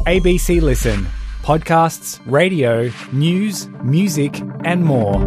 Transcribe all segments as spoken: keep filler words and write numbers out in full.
A B C Listen. Podcasts, radio, news, music and more.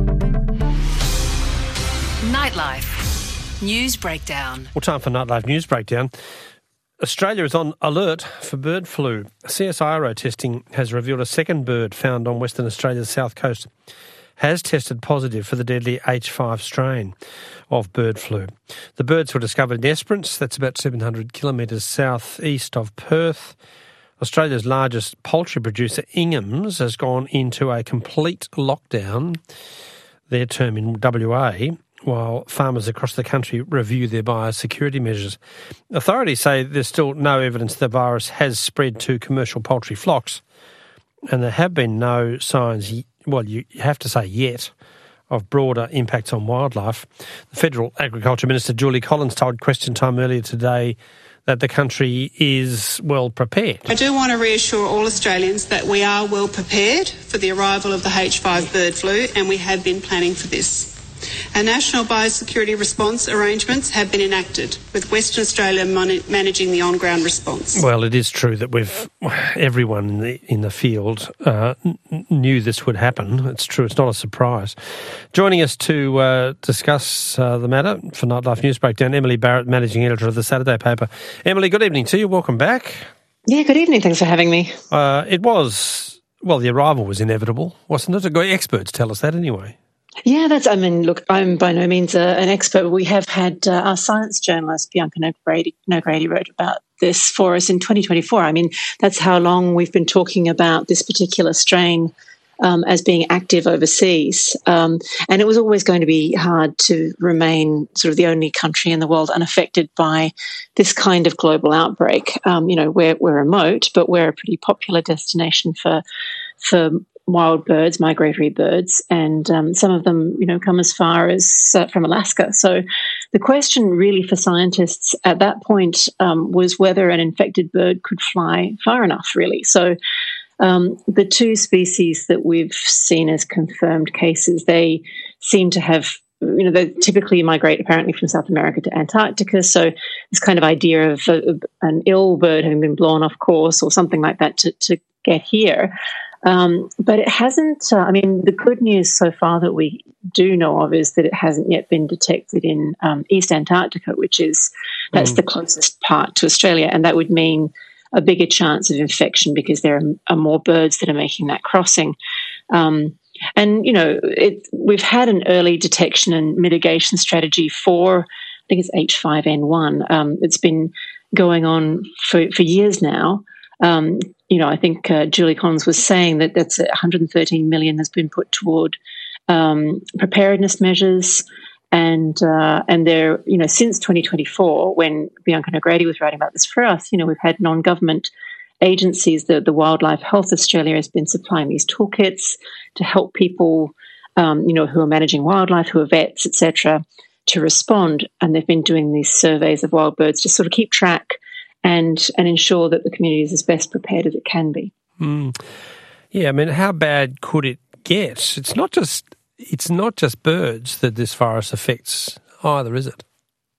Nightlife. News Breakdown. Well, time for Nightlife News Breakdown. Australia is on alert for bird flu. C S I R O testing has revealed a second bird found on Western Australia's south coast has tested positive for the deadly H five strain of bird flu. The birds were discovered in Esperance, that's about seven hundred kilometres south-east of Perth. Australia's largest poultry producer, Ingham's, has gone into a complete lockdown, their term in W A, while farmers across the country review their biosecurity measures. Authorities say there's still no evidence the virus has spread to commercial poultry flocks, and there have been no signs, well, you have to say yet, of broader impacts on wildlife. The Federal Agriculture Minister, Julie Collins, told Question Time earlier today that the country is well prepared. I do want to reassure all Australians that we are well prepared for the arrival of the H five bird flu, and we have been planning for this. Our national biosecurity response arrangements have been enacted, with Western Australia mon- managing the on-ground response. Well, it is true that we've everyone in the in the field uh, n- knew this would happen. It's true; it's not a surprise. Joining us to uh, discuss uh, the matter for Nightlife News Breakdown, Emily Barrett, managing editor of the Saturday paper. Emily, good evening to you. Welcome back. Yeah, good evening. Thanks for having me. Uh, it was well, the arrival was inevitable, wasn't it? Experts tell us that anyway. Yeah, that's, I mean, look, I'm by no means a, an expert. We have had uh, our science journalist, Bianca Nogrady, Nogrady, wrote about this for us in twenty twenty-four. I mean, that's how long we've been talking about this particular strain um, as being active overseas. Um, and it was always going to be hard to remain sort of the only country in the world unaffected by this kind of global outbreak. Um, you know, we're, we're remote, but we're a pretty popular destination for for wild birds, migratory birds, and um, some of them, you know, come as far as uh, from Alaska. So the question really for scientists at that point um, was whether an infected bird could fly far enough, really. So um, the two species that we've seen as confirmed cases, they seem to have, you know, they typically migrate apparently from South America to Antarctica. So this kind of idea of, uh, of an ill bird having been blown off course or something like that to, to get here. Um, but it hasn't, uh, I mean, the good news so far that we do know of is that it hasn't yet been detected in um, East Antarctica, which is, that's mm. the closest part to Australia. And that would mean a bigger chance of infection because there are, are more birds that are making that crossing. Um, and, you know, it, we've had an early detection and mitigation strategy for, I think it's H five N one. Um, it's been going on for, for years now. Um, you know, I think uh, Julie Collins was saying that that's one hundred thirteen million has been put toward um, preparedness measures, and uh, and there, you know, since twenty twenty-four, when Bianca Nogrady was writing about this for us, you know, we've had non-government agencies. The the Wildlife Health Australia has been supplying these toolkits to help people, um, you know, who are managing wildlife, who are vets, et cetera, to respond, and they've been doing these surveys of wild birds to sort of keep track and and ensure that the community is as best prepared as it can be. Mm. Yeah, I mean, how bad could it get? It's not just it's not just birds that this virus affects either, is it?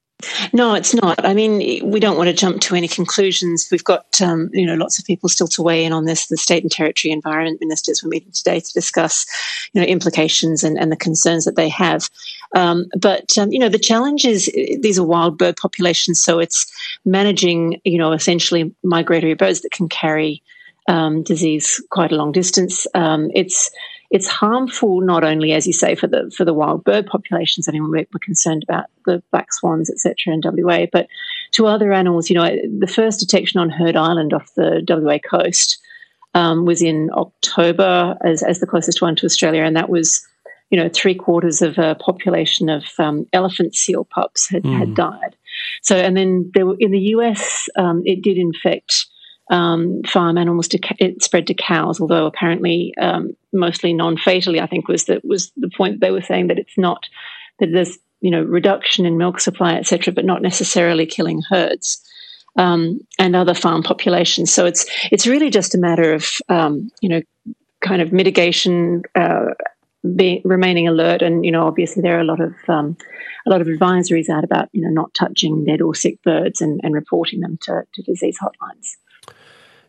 No, it's not. I mean, we don't want to jump to any conclusions. We've got, um, you know, lots of people still to weigh in on this. The state and territory environment ministers were meeting today to discuss, you know, implications and, and the concerns that they have. Um, but, um, you know, the challenge is these are wild bird populations, so it's managing, you know, essentially migratory birds that can carry um, disease quite a long distance. Um, it's It's harmful not only, as you say, for the for the wild bird populations. I mean, we're, we're concerned about the black swans, et cetera, in W A, but to other animals. You know, the first detection on Heard Island off the W A coast um, was in October as as the closest one to Australia, and that was, you know, three quarters of a population of um, elephant seal pups had, mm. had died. So, and then there were, in the U S, um, it did infect Um, farm animals. To it spread to cows, although apparently um, mostly non-fatally. I think was that was the point they were saying that it's not that there's, you know, reduction in milk supply, et cetera, but not necessarily killing herds um, and other farm populations. So it's it's really just a matter of um, you know, kind of mitigation, uh, be, remaining alert, and you know, obviously there are a lot of um, a lot of advisories out about, you know, not touching dead or sick birds and, and reporting them to, to disease hotlines.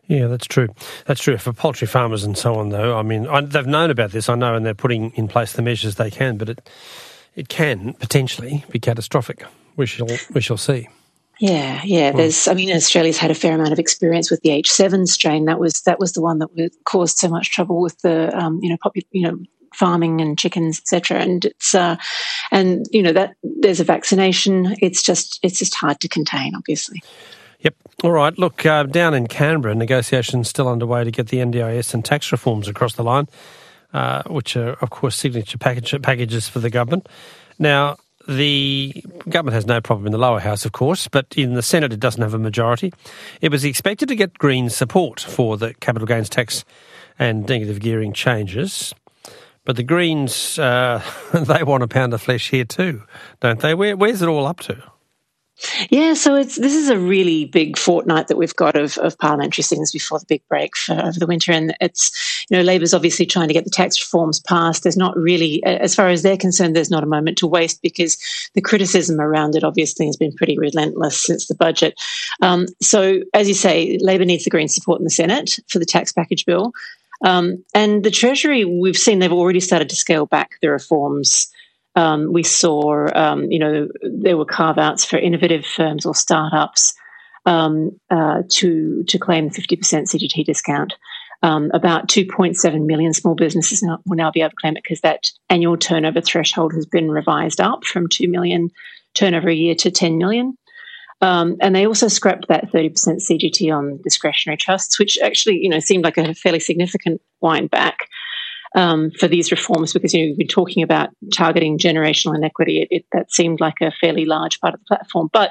Yeah, that's true. That's true. For poultry farmers and so on, though, I mean, I, they've known about this, I know, and they're putting in place the measures they can, but it it can potentially be catastrophic. We shall we shall see. Yeah, yeah. There's, I mean, Australia's had a fair amount of experience with the H seven strain. That was that was the one that caused so much trouble with the, um, you know, popu- you know, farming and chickens, et cetera. And it's, uh, and you know, that there's a vaccination. It's just, it's just hard to contain, obviously. Yep. All right. Look, uh, down in Canberra, negotiations still underway to get the N D I S and tax reforms across the line, uh, which are, of course, signature package, packages for the government. Now, the government has no problem in the lower house, of course, but in the Senate it doesn't have a majority. It was expected to get Green support for the capital gains tax and negative gearing changes, but the Greens, uh, they want a pound of flesh here too, don't they? Where, where's it all up to? Yeah, so it's this is a really big fortnight that we've got of, of parliamentary sittings before the big break for over the winter, and it's, you know, Labor's obviously trying to get the tax reforms passed. There's not really, as far as they're concerned, there's not a moment to waste because the criticism around it obviously has been pretty relentless since the budget. Um, so, as you say, Labor needs the Greens' support in the Senate for the tax package bill, um, and the Treasury, we've seen they've already started to scale back the reforms. Um, we saw, um, you know, there were carve-outs for innovative firms or startups um, uh, to to claim the fifty percent C G T discount. Um, about two point seven million small businesses now, will now be able to claim it because that annual turnover threshold has been revised up from two million turnover a year to ten million. Um, and they also scrapped that thirty percent C G T on discretionary trusts, which actually, you know, seemed like a fairly significant wind back. Um, for these reforms, because, you know, we've been talking about targeting generational inequity. It, it, that seemed like a fairly large part of the platform. But,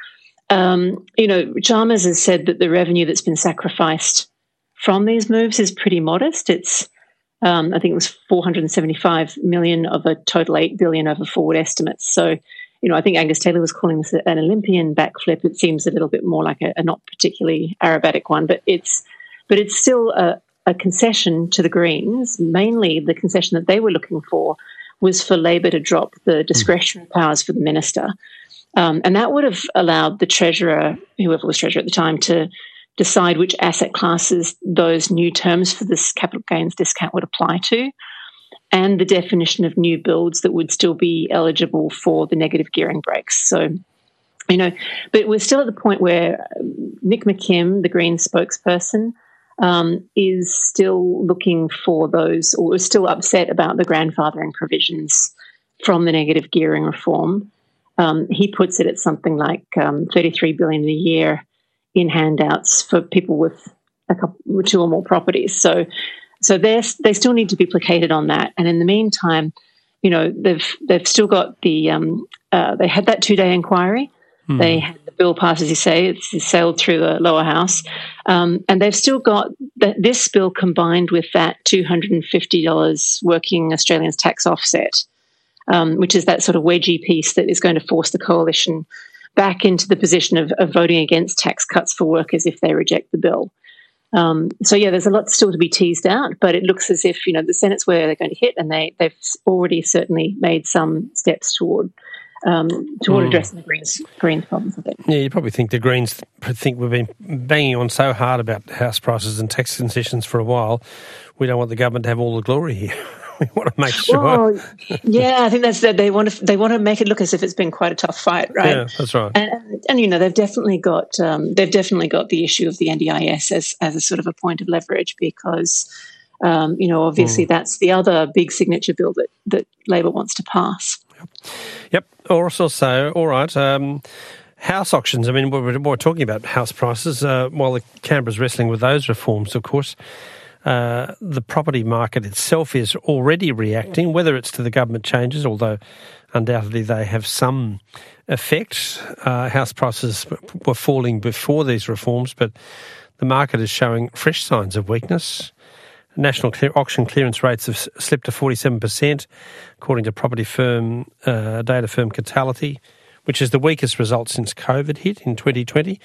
um, you know, Chalmers has said that the revenue that's been sacrificed from these moves is pretty modest. It's, um, I think it was four hundred seventy-five million of a total eight billion over forward estimates. So, you know, I think Angus Taylor was calling this an Olympian backflip. It seems a little bit more like a, a not particularly aerobatic one, but it's, but it's still a, a concession to the Greens. Mainly the concession that they were looking for was for Labor to drop the discretionary powers for the minister. Um, and that would have allowed the Treasurer, whoever was Treasurer at the time, to decide which asset classes those new terms for this capital gains discount would apply to, and the definition of new builds that would still be eligible for the negative gearing breaks. So, you know, but we're still at the point where Nick McKim, the Greens spokesperson, Um, is still looking for those, or is still upset about the grandfathering provisions from the negative gearing reform. Um, he puts it at something like um, thirty-three billion dollars a year in handouts for people with a couple, two or more properties. So, so they they still need to be placated on that. And in the meantime, you know, they've they've still got the um, uh, they had that two day inquiry. Hmm. They had the bill passed, as you say, it's sailed through the lower house. Um, and they've still got the, this bill combined with that two hundred fifty dollars working Australians tax offset, um, which is that sort of wedgie piece that is going to force the coalition back into the position of, of voting against tax cuts for workers if they reject the bill. Um, so, yeah, there's a lot still to be teased out, but it looks as if, you know, the Senate's where they're going to hit, and they, they've already certainly made some steps toward Um, toward mm. addressing the Greens, Greens problems with it. Yeah, you probably think the Greens think we've been banging on so hard about house prices and tax concessions for a while. We don't want the government to have all the glory here. We want to make sure. Well, yeah, I think that's that. They want to they want to make it look as if it's been quite a tough fight, right? Yeah, that's right. And, and, and you know, they've definitely got um, they've definitely got the issue of the N D I S as as a sort of a point of leverage because um, you know, obviously mm. that's the other big signature bill that that Labor wants to pass. Yep. Yep. Also, so all right. Um, house auctions. I mean, we're, we're talking about house prices uh, while the Canberra's wrestling with those reforms. Of course, uh, the property market itself is already reacting, whether it's to the government changes, although undoubtedly they have some effect. Uh, house prices were falling before these reforms, but the market is showing fresh signs of weakness. National clear, auction clearance rates have slipped to forty-seven percent, according to property firm, uh, data firm Catality, which is the weakest result since COVID hit in twenty twenty.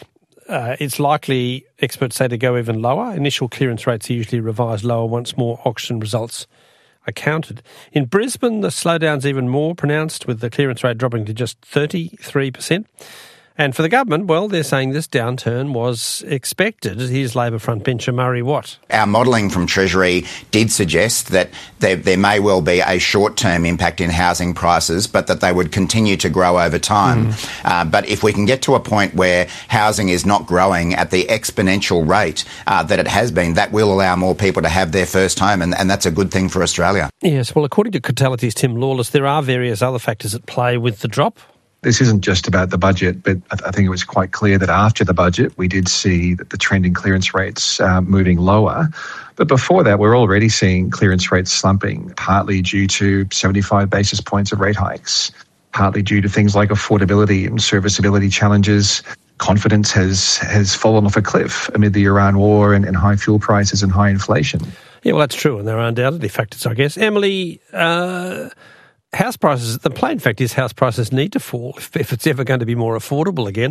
Uh, it's likely, experts say, to go even lower. Initial clearance rates are usually revised lower once more auction results are counted. In Brisbane, the slowdown's even more pronounced, with the clearance rate dropping to just thirty-three percent. And for the government, well, they're saying this downturn was expected. Here's Labor frontbencher Murray Watt. Our modelling from Treasury did suggest that there, there may well be a short-term impact in housing prices, but that they would continue to grow over time. Mm. Uh, but if we can get to a point where housing is not growing at the exponential rate uh, that it has been, that will allow more people to have their first home, and, and that's a good thing for Australia. Yes, well, according to Catality's Tim Lawless, there are various other factors at play with the drop. This isn't just about the budget, but I think it was quite clear that after the budget, we did see that the trend in clearance rates uh, moving lower. But before that, we're already seeing clearance rates slumping, partly due to seventy-five basis points of rate hikes, partly due to things like affordability and serviceability challenges. Confidence has, has fallen off a cliff amid the Iran war and, and high fuel prices and high inflation. Yeah, well, that's true, and there are undoubtedly factors, I guess. Emily, uh, house prices, the plain fact is house prices need to fall if, if it's ever going to be more affordable again.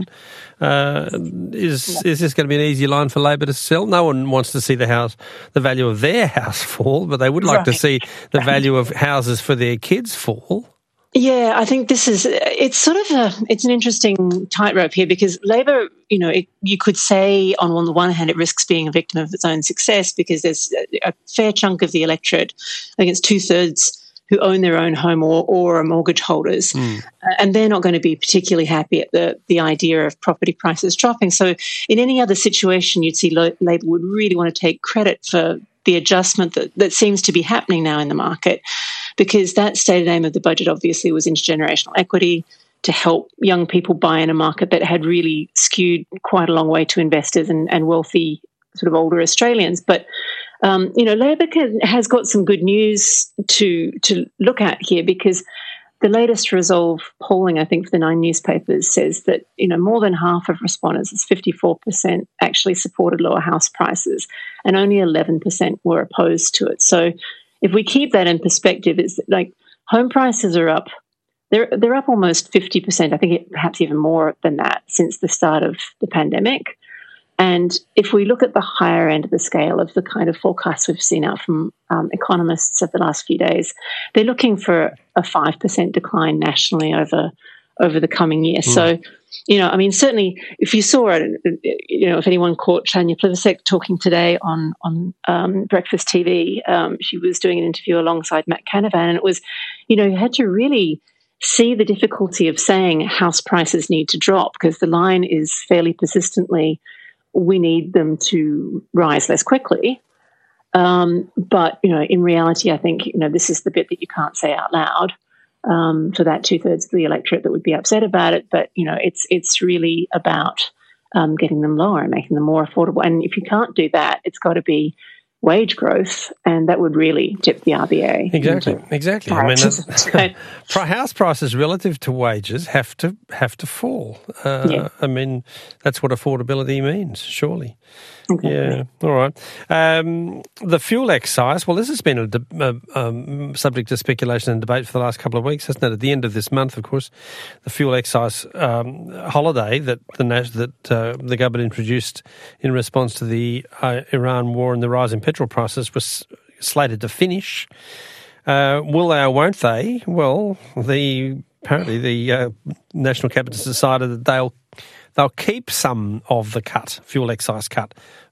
Uh, is is this going to be an easy line for Labor to sell? No one wants to see the house, the value of their house fall, but they would like right. to see the value of houses for their kids fall. Yeah, I think this is, it's sort of a, it's an interesting tightrope here because Labor, you know, it, you could say on, on the one hand it risks being a victim of its own success because there's a, a fair chunk of the electorate, I think it's two-thirds who own their own home or, or are mortgage holders, mm. uh, and they're not going to be particularly happy at the, the idea of property prices dropping. So in any other situation, you'd see Lo- Labor would really want to take credit for the adjustment that, that seems to be happening now in the market, because that stated aim of the budget obviously was intergenerational equity to help young people buy in a market that had really skewed quite a long way to investors and, and wealthy sort of older Australians. But, um, you know, Labor can, has got some good news to to look at here because the latest Resolve polling, I think, for the nine newspapers says that, you know, more than half of respondents, it's fifty-four percent, actually supported lower house prices and only eleven percent were opposed to it. So if we keep that in perspective, it's like home prices are up. They're, they're up almost fifty percent, I think it, perhaps even more than that since the start of the pandemic. And if we look at the higher end of the scale of the kind of forecasts we've seen out from um, economists of the last few days, they're looking for a five percent decline nationally over over the coming year. Mm. So, you know, I mean, certainly if you saw it, you know, if anyone caught Tanya Plibersek talking today on, on um, Breakfast T V, um, she was doing an interview alongside Matt Canavan, and it was, you know, you had to really see the difficulty of saying house prices need to drop because the line is fairly persistently we need them to rise less quickly. Um, but, you know, in reality, I think, you know, this is the bit that you can't say out loud um, for that two-thirds of the electorate that would be upset about it. But, you know, it's it's really about um, getting them lower and making them more affordable. And if you can't do that, it's got to be wage growth, and that would really tip the R B A. Exactly, exactly. I mean, that's, house prices relative to wages have to have to fall. Uh, yeah. I mean, that's what affordability means, surely. Exactly. Yeah, all right. Um, the fuel excise, well, this has been a, de- a um, subject of speculation and debate for the last couple of weeks, hasn't it? At the end of this month, of course, the fuel excise um, holiday that the that uh, the government introduced in response to the uh, Iran war and the rise in petrol prices was slated to finish. Uh, will they or won't they? Well, the apparently the uh, National Cabinet has decided that they'll They'll keep some of the cut, fuel excise cut,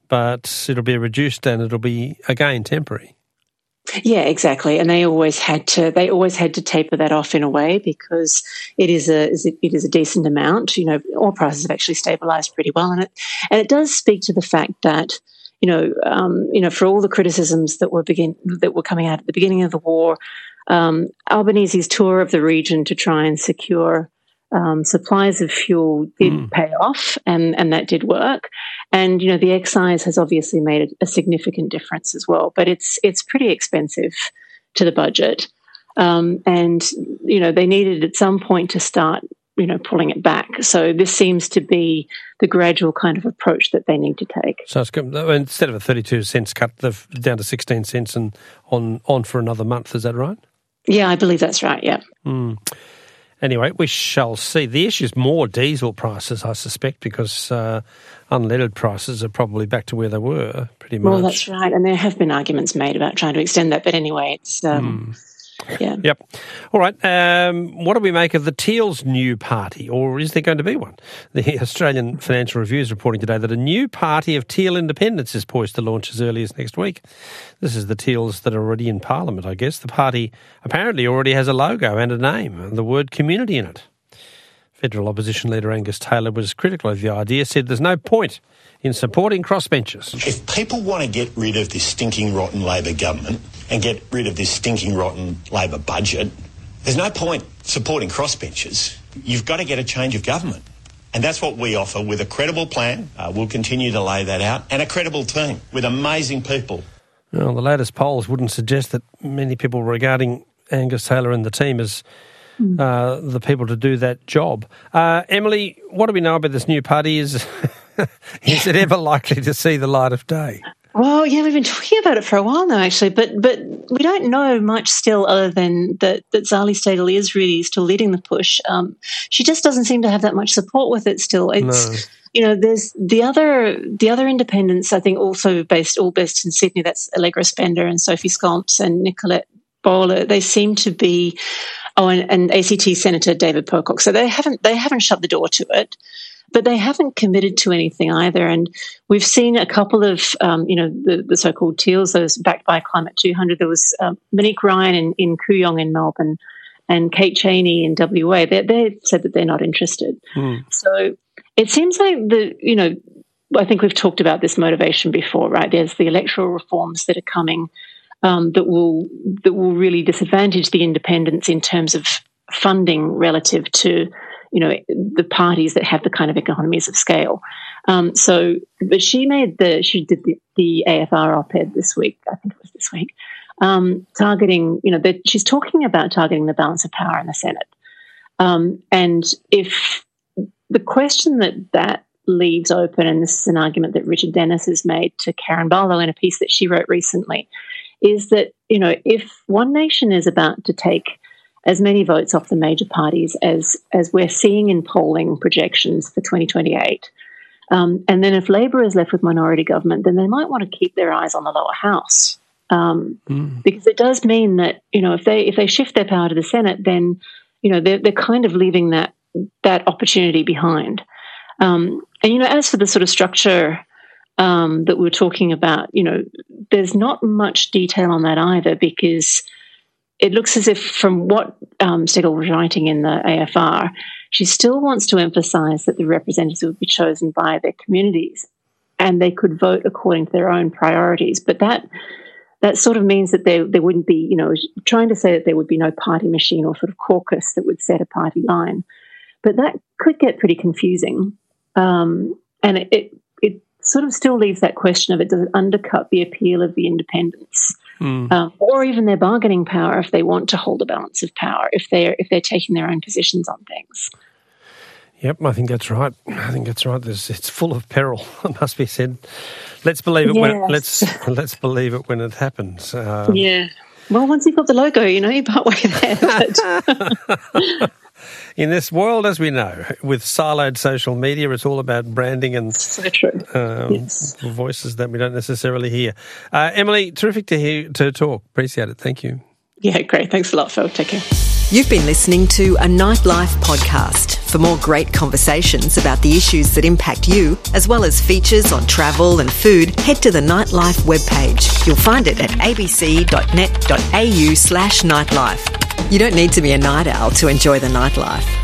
but it'll be reduced and it'll be, again, temporary. Yeah, exactly. And they always had to they always had to taper that off in a way because it is a it is a decent amount. You know, oil prices have actually stabilised pretty well in it. And it does speak to the fact that, you know, um, you know, for all the criticisms that were begin that were coming out at the beginning of the war, um, Albanese's tour of the region to try and secure Um, supplies of fuel did mm. pay off, and, and that did work. And, you know, the excise has obviously made a, a significant difference as well, but it's it's pretty expensive to the budget. Um, and, you know, they needed at some point to start, you know, pulling it back. So this seems to be the gradual kind of approach that they need to take. So it's, instead of a thirty-two cents cut, they've down to sixteen cents and on, on for another month. Is that right? Yeah, I believe that's right, yeah. Mm. Anyway, we shall see. The issue is more diesel prices, I suspect, because uh, unleaded prices are probably back to where they were, pretty much. Well, that's right. And there have been arguments made about trying to extend that. But anyway, it's um, mm. Yeah. Yep. All right. Um, what do we make of the Teal's new party, or is there going to be one? The Australian Financial Review is reporting today that a new party of Teal independents is poised to launch as early as next week. This is the Teals that are already in Parliament, I guess. The party apparently already has a logo and a name, and the word community in it. Federal opposition leader Angus Taylor was critical of the idea, said there's no point in supporting crossbenchers. If people want to get rid of this stinking rotten Labor government and get rid of this stinking rotten Labor budget, there's no point supporting crossbenchers. You've got to get a change of government. And that's what we offer with a credible plan. Uh, we'll continue to lay that out. And a credible team with amazing people. Well, the latest polls wouldn't suggest that many people regarding Angus Taylor and the team as uh, the people to do that job. Uh, Emily, what do we know about this new party? Is is it ever likely to see the light of day? Well, yeah, we've been talking about it for a while now, actually, but but we don't know much still other than that, that Zali Steggall is really still leading the push. Um, she just doesn't seem to have that much support with it still. It's, No. you know, there's the other the other independents, I think, also based all based in Sydney. That's Allegra Spender and Sophie Scomps and Nicolette Bowler. They seem to be, oh, and, and A C T Senator David Pocock. So they haven't they haven't shut the door to it. But they haven't committed to anything either. And we've seen a couple of, um, you know, the, the so-called Teals, those backed by Climate two hundred. There was um, Monique Ryan in, in Kooyong in Melbourne and Kate Cheney in W A. They, they said that they're not interested. Mm. So it seems like, the, you know, I think we've talked about this motivation before, right? There's the electoral reforms that are coming um, that will that will really disadvantage the independents in terms of funding relative to, you know, the parties that have the kind of economies of scale. Um, so, but she made the, she did the, the A F R op-ed this week, I think it was this week, um, targeting, you know, that she's talking about targeting the balance of power in the Senate. Um, and if the question that that leaves open, and this is an argument that Richard Dennis has made to Karen Barlow in a piece that she wrote recently, is that, you know, if One Nation is about to take as many votes off the major parties as as we're seeing in polling projections for twenty twenty-eight. Um, and then if Labor is left with minority government, then they might want to keep their eyes on the lower house. Um, mm. Because it does mean that, you know, if they if they shift their power to the Senate, then, you know, they're, they're kind of leaving that that opportunity behind. Um, and, you know, as for the sort of structure um, that we were talking about, you know, there's not much detail on that either, because it looks as if, from what um, Steggall was writing in the A F R, she still wants to emphasise that the representatives would be chosen by their communities and they could vote according to their own priorities. But that that sort of means that there there wouldn't be, you know, trying to say that there would be no party machine or sort of caucus that would set a party line. But that could get pretty confusing. Um, and it, it, it sort of still leaves that question of, it does it undercut the appeal of the independents? Mm. Um, or even their bargaining power if they want to hold a balance of power, if they're if they're taking their own positions on things. Yep, I think that's right. I think that's right. There's, it's full of peril, it must be said. Let's believe it. Yes. When let's let's believe it when it happens. Um, yeah. Well, once you've got the logo, you know, you're partway there. But in this world, as we know, with siloed social media, it's all about branding and so true. Um, yes. voices that we don't necessarily hear. Uh, Emily, terrific to hear to talk. Appreciate it. Thank you. Yeah, great. Thanks a lot, Phil. Take care. You've been listening to a Nightlife podcast. For more great conversations about the issues that impact you, as well as features on travel and food, head to the Nightlife webpage. You'll find it at abc.net.au slash nightlife. You don't need to be a night owl to enjoy the nightlife.